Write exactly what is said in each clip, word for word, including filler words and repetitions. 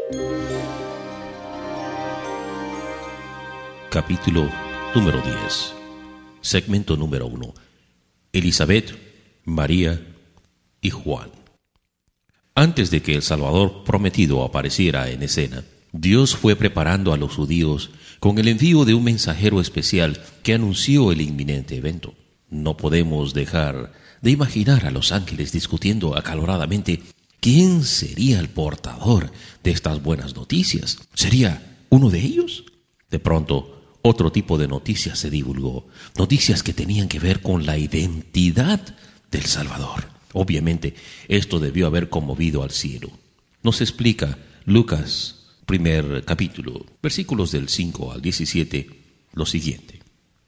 Capítulo número diez. Segmento número uno. Elizabeth, María y Juan. Antes de que el Salvador prometido apareciera en escena, Dios fue preparando a los judíos con el envío de un mensajero especial que anunció el inminente evento. No podemos dejar de imaginar a los ángeles discutiendo acaloradamente quién sería el portador de estas buenas noticias. ¿Sería uno de ellos? De pronto, otro tipo de noticias se divulgó, noticias que tenían que ver con la identidad del Salvador. Obviamente, esto debió haber conmovido al cielo. Nos explica Lucas, primer capítulo, versículos del cinco al diecisiete, lo siguiente.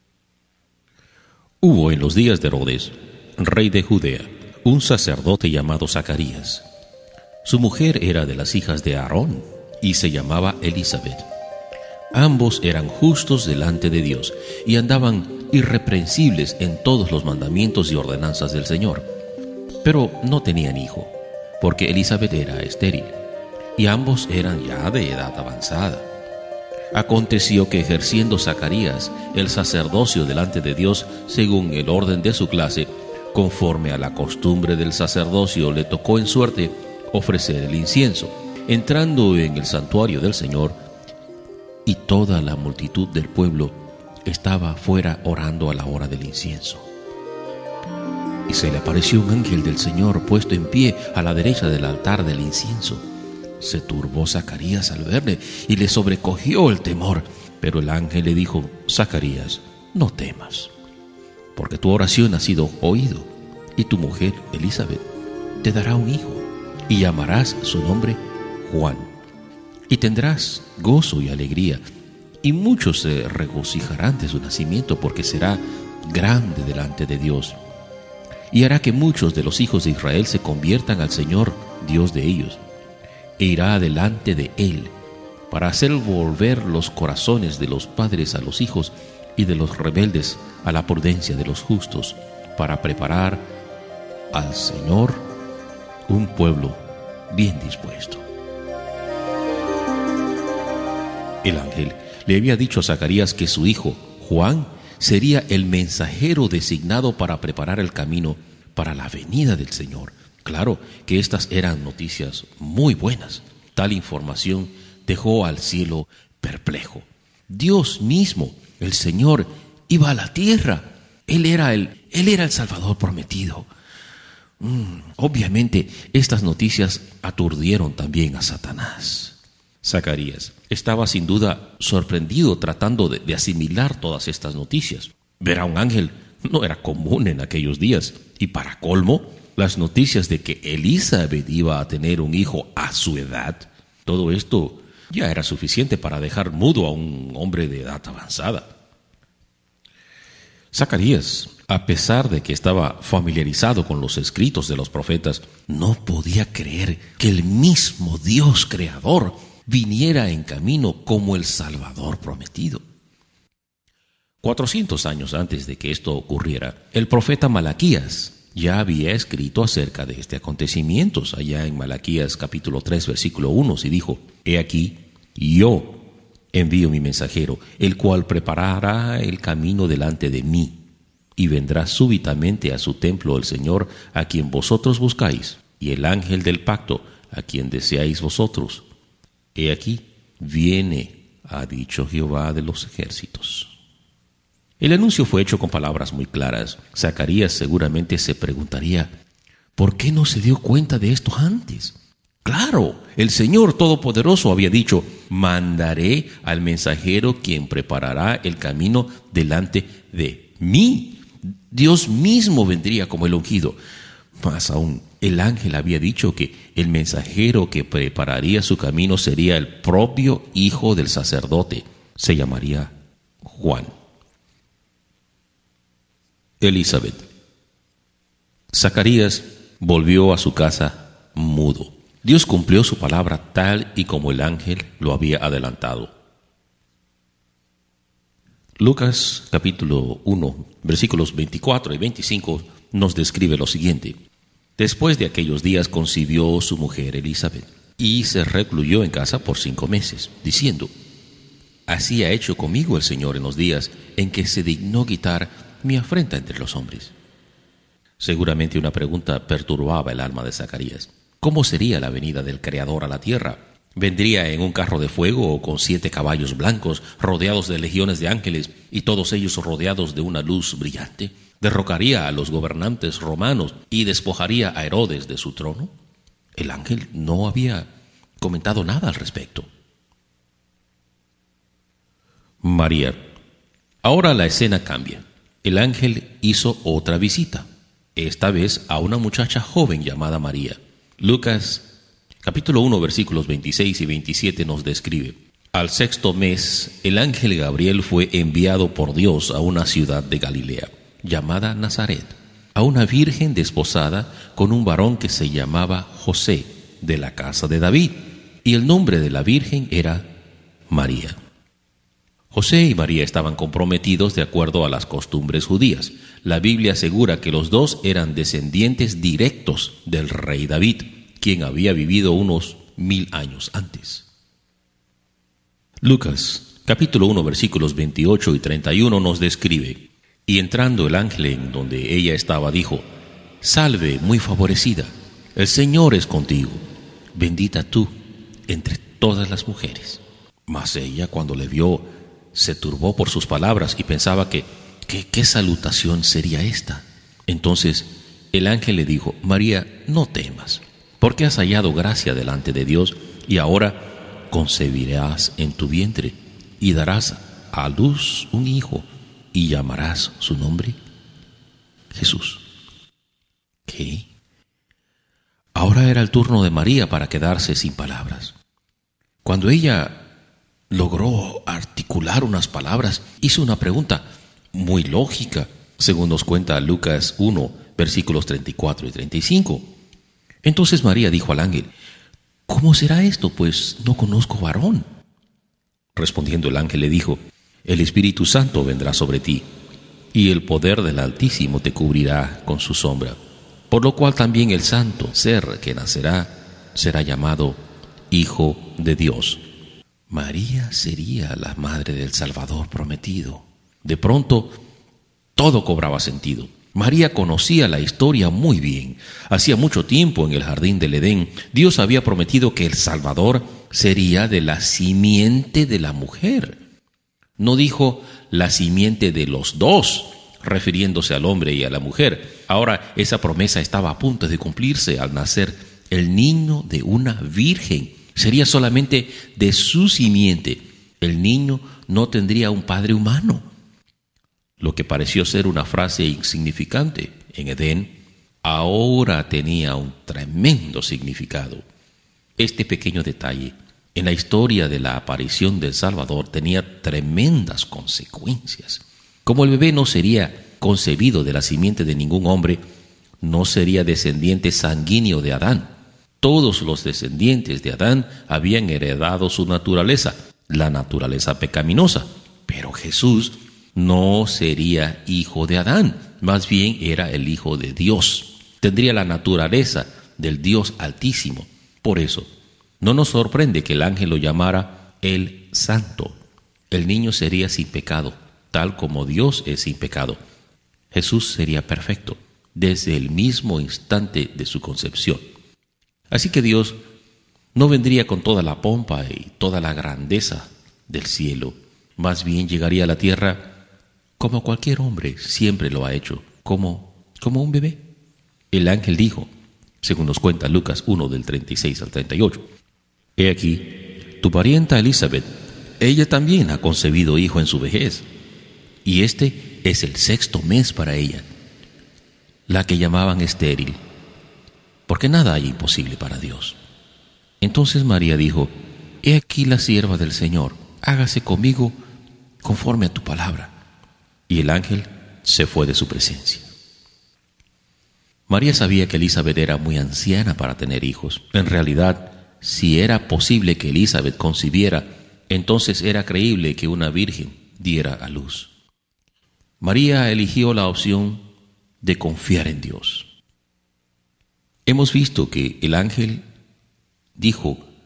Hubo en los días de Herodes, rey de Judea, un sacerdote llamado Zacarías. Su mujer era de las hijas de Aarón y se llamaba Elizabeth. Ambos eran justos delante de Dios y andaban irreprensibles en todos los mandamientos y ordenanzas del Señor. Pero no tenían hijo, porque Elizabeth era estéril, y ambos eran ya de edad avanzada. Aconteció que ejerciendo Zacarías el sacerdocio delante de Dios según el orden de su clase, conforme a la costumbre del sacerdocio, le tocó en suerte ofrecer el incienso, entrando en el santuario del Señor, y toda la multitud del pueblo estaba fuera orando a la hora del incienso. Y se le apareció un ángel del Señor puesto en pie a la derecha del altar del incienso. Se turbó Zacarías al verle y le sobrecogió el temor. Pero el ángel le dijo: Zacarías, no temas, porque tu oración ha sido oído, y tu mujer Elizabeth te dará un hijo, y llamarás su nombre Juan. Y tendrás gozo y alegría, y muchos se regocijarán de su nacimiento, porque será grande delante de Dios. Y hará que muchos de los hijos de Israel se conviertan al Señor, Dios de ellos, e irá delante de Él, para hacer volver los corazones de los padres a los hijos, y de los rebeldes a la prudencia de los justos, para preparar al Señor un pueblo bien dispuesto. El ángel le había dicho a Zacarías que su hijo, Juan, sería el mensajero designado para preparar el camino para la venida del Señor. Claro que estas eran noticias muy buenas. Tal información dejó al cielo perplejo. Dios mismo, el Señor, iba a la tierra. Él era el, él era el Salvador prometido. Mm, obviamente, estas noticias aturdieron también a Satanás. Zacarías estaba sin duda sorprendido tratando de, de asimilar todas estas noticias. Ver a un ángel no era común en aquellos días. Y para colmo, las noticias de que Elizabeth iba a tener un hijo a su edad, todo esto ya era suficiente para dejar mudo a un hombre de edad avanzada. Zacarías, a pesar de que estaba familiarizado con los escritos de los profetas, no podía creer que el mismo Dios creador viniera en camino como el Salvador prometido. Cuatrocientos años antes de que esto ocurriera, el profeta Malaquías ya había escrito acerca de este acontecimiento, allá en Malaquías capítulo tres, versículo uno, y dijo: He aquí, yo envío mi mensajero, el cual preparará el camino delante de mí, y vendrá súbitamente a su templo el Señor, a quien vosotros buscáis, y el ángel del pacto, a quien deseáis vosotros. He aquí, viene, ha dicho Jehová de los ejércitos. El anuncio fue hecho con palabras muy claras. Zacarías seguramente se preguntaría: ¿por qué no se dio cuenta de esto antes? Claro, el Señor Todopoderoso había dicho: mandaré al mensajero quien preparará el camino delante de mí. Dios mismo vendría como el ungido. Más aún, el ángel había dicho que el mensajero que prepararía su camino sería el propio hijo del sacerdote. Se llamaría Juan. Elizabeth. Zacarías volvió a su casa mudo. Dios cumplió su palabra tal y como el ángel lo había adelantado. Lucas capítulo uno, versículos veinticuatro y veinticinco nos describe lo siguiente. Después de aquellos días concibió su mujer Elizabeth, y se recluyó en casa por cinco meses, diciendo: Así ha hecho conmigo el Señor en los días en que se dignó quitar mi afrenta entre los hombres. Seguramente una pregunta perturbaba el alma de Zacarías. ¿Cómo sería la venida del Creador a la tierra? ¿Vendría en un carro de fuego o con siete caballos blancos, rodeados de legiones de ángeles y todos ellos rodeados de una luz brillante? ¿Derrocaría a los gobernantes romanos y despojaría a Herodes de su trono? El ángel no había comentado nada al respecto. María. Ahora la escena cambia. El ángel hizo otra visita, esta vez a una muchacha joven llamada María. Lucas capítulo uno versículos veintiséis y veintisiete nos describe: Al sexto mes, el ángel Gabriel fue enviado por Dios a una ciudad de Galilea, llamada Nazaret, a una virgen desposada con un varón que se llamaba José, de la casa de David, y el nombre de la virgen era María. José y María estaban comprometidos de acuerdo a las costumbres judías. La Biblia asegura que los dos eran descendientes directos del rey David, quien había vivido unos mil años antes. Lucas, capítulo uno, versículos veintiocho y treinta y uno nos describe: Y entrando el ángel en donde ella estaba, dijo: Salve, muy favorecida, el Señor es contigo, bendita tú entre todas las mujeres. Mas ella, cuando le vio, se turbó por sus palabras y pensaba que, que ¿qué salutación sería esta? Entonces el ángel le dijo: María, no temas, porque has hallado gracia delante de Dios, y ahora concebirás en tu vientre y darás a luz un hijo, y llamarás su nombre Jesús. ¿Qué? Ahora era el turno de María para quedarse sin palabras. Cuando ella logró articular unas palabras, hizo una pregunta muy lógica, según nos cuenta Lucas uno, versículos treinta y cuatro y treinta y cinco. Entonces María dijo al ángel: ¿Cómo será esto? Pues no conozco varón. Respondiendo el ángel le dijo: El Espíritu Santo vendrá sobre ti, y el poder del Altísimo te cubrirá con su sombra, por lo cual también el santo ser que nacerá será llamado Hijo de Dios. María sería la madre del Salvador prometido. De pronto, todo cobraba sentido. María conocía la historia muy bien. Hacía mucho tiempo, en el jardín del Edén, Dios había prometido que el Salvador sería de la simiente de la mujer. No dijo la simiente de los dos, refiriéndose al hombre y a la mujer. Ahora esa promesa estaba a punto de cumplirse al nacer el niño de una virgen. Sería solamente de su simiente. El niño no tendría un padre humano. Lo que pareció ser una frase insignificante en Edén, ahora tenía un tremendo significado. Este pequeño detalle en la historia de la aparición del Salvador tenía tremendas consecuencias. Como el bebé no sería concebido de la simiente de ningún hombre, no sería descendiente sanguíneo de Adán. Todos los descendientes de Adán habían heredado su naturaleza, la naturaleza pecaminosa. Pero Jesús no sería hijo de Adán, más bien era el Hijo de Dios. Tendría la naturaleza del Dios Altísimo. Por eso, no nos sorprende que el ángel lo llamara el Santo. El niño sería sin pecado, tal como Dios es sin pecado. Jesús sería perfecto desde el mismo instante de su concepción. Así que Dios no vendría con toda la pompa y toda la grandeza del cielo. Más bien llegaría a la tierra como cualquier hombre siempre lo ha hecho, como, como un bebé. El ángel dijo, según nos cuenta Lucas uno del treinta y seis al treinta y ocho, He aquí, tu parienta Elizabeth, ella también ha concebido hijo en su vejez, y este es el sexto mes para ella, la que llamaban estéril, porque nada hay imposible para Dios. Entonces María dijo, He aquí la sierva del Señor, hágase conmigo conforme a tu palabra. Y el ángel se fue de su presencia. María sabía que Elizabeth era muy anciana para tener hijos. En realidad, si era posible que Elizabeth concibiera, entonces era creíble que una virgen diera a luz. María eligió la opción de confiar en Dios. Hemos visto que el ángel dijo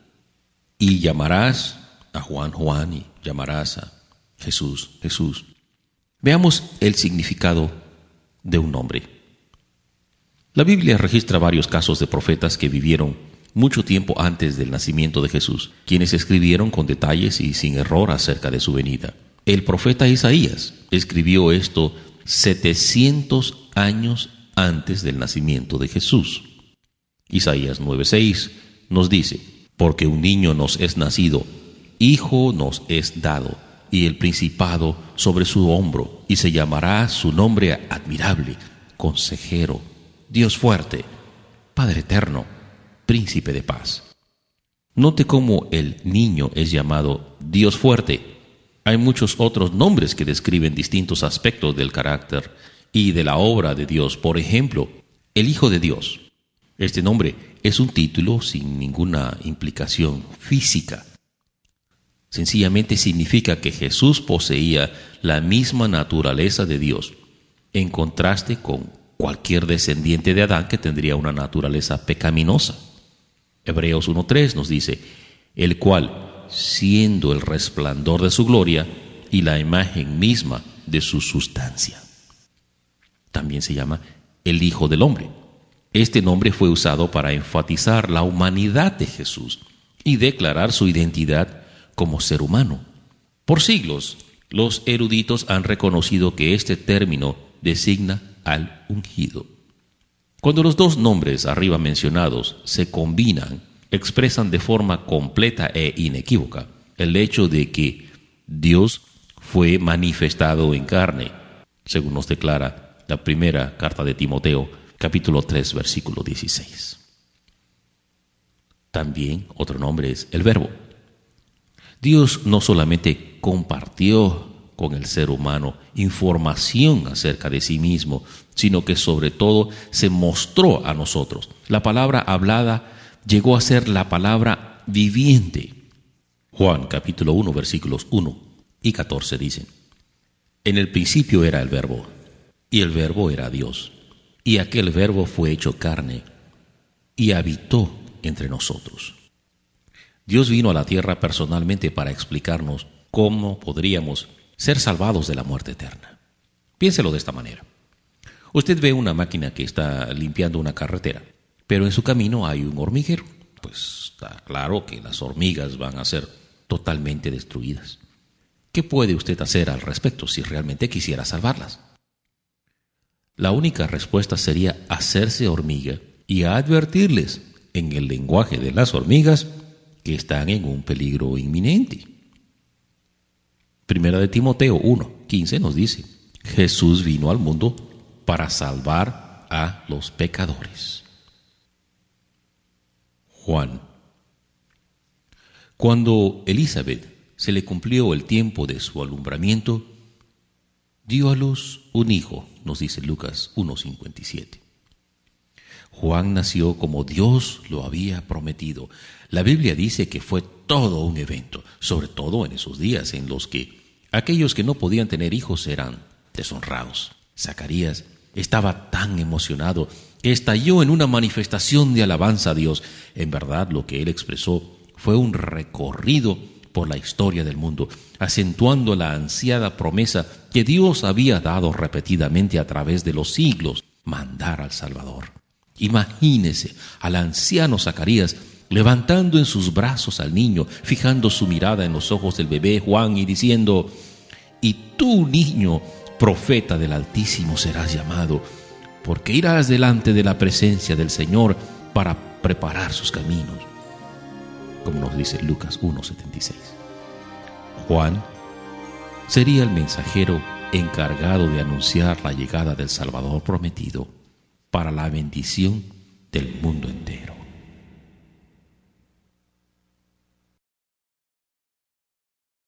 Y llamarás a Juan, Juan, y llamarás a Jesús, Jesús. Veamos el significado de un nombre. La Biblia registra varios casos de profetas que vivieron mucho tiempo antes del nacimiento de Jesús, quienes escribieron con detalles y sin error acerca de su venida. El profeta Isaías escribió esto setecientos años antes del nacimiento de Jesús. Isaías nueve seis nos dice: porque un niño nos es nacido, hijo nos es dado, y el principado sobre su hombro, y se llamará su nombre admirable, consejero, Dios fuerte, Padre eterno, príncipe de paz. Note cómo el niño es llamado Dios fuerte. Hay muchos otros nombres que describen distintos aspectos del carácter y de la obra de Dios. Por ejemplo, el Hijo de Dios. Este nombre es un título sin ninguna implicación física. Sencillamente significa que Jesús poseía la misma naturaleza de Dios, en contraste con cualquier descendiente de Adán que tendría una naturaleza pecaminosa. Hebreos uno tres nos dice: el cual, siendo el resplandor de su gloria y la imagen misma de su sustancia. También se llama el Hijo del Hombre. Este nombre fue usado para enfatizar la humanidad de Jesús y declarar su identidad como ser humano. Por siglos, los eruditos han reconocido que este término designa al ungido. Cuando los dos nombres arriba mencionados se combinan, expresan de forma completa e inequívoca el hecho de que Dios fue manifestado en carne, según nos declara la primera carta de Timoteo, capítulo tres, versículo dieciséis. También otro nombre es el Verbo. Dios no solamente compartió con el ser humano información acerca de sí mismo, sino que sobre todo se mostró a nosotros. La palabra hablada llegó a ser la palabra viviente. Juan capítulo uno, versículos uno y catorce dicen: en el principio era el Verbo, y el Verbo era Dios. Y aquel Verbo fue hecho carne y habitó entre nosotros. Dios vino a la tierra personalmente para explicarnos cómo podríamos ser salvados de la muerte eterna. Piénselo de esta manera. Usted ve una máquina que está limpiando una carretera, pero en su camino hay un hormiguero. Pues está claro que las hormigas van a ser totalmente destruidas. ¿Qué puede usted hacer al respecto si realmente quisiera salvarlas? La única respuesta sería hacerse hormiga y advertirles en el lenguaje de las hormigas que están en un peligro inminente. Primera de Timoteo uno quince nos dice: Jesús vino al mundo para salvar a los pecadores. Juan. Cuando Elizabeth se le cumplió el tiempo de su alumbramiento, dio a luz un hijo, nos dice Lucas uno cincuenta y siete. Juan nació como Dios lo había prometido. La Biblia dice que fue todo un evento, sobre todo en esos días en los que aquellos que no podían tener hijos eran deshonrados. Zacarías estaba tan emocionado que estalló en una manifestación de alabanza a Dios. En verdad, lo que él expresó fue un recorrido por la historia del mundo, acentuando la ansiada promesa que Dios había dado repetidamente a través de los siglos: mandar al Salvador. Imagínese al anciano Zacarías levantando en sus brazos al niño, fijando su mirada en los ojos del bebé Juan y diciendo: y tú, niño, profeta del Altísimo serás llamado, porque irás delante de la presencia del Señor para preparar sus caminos, como nos dice Lucas uno setenta y seis. Juan sería el mensajero encargado de anunciar la llegada del Salvador prometido para la bendición del mundo entero.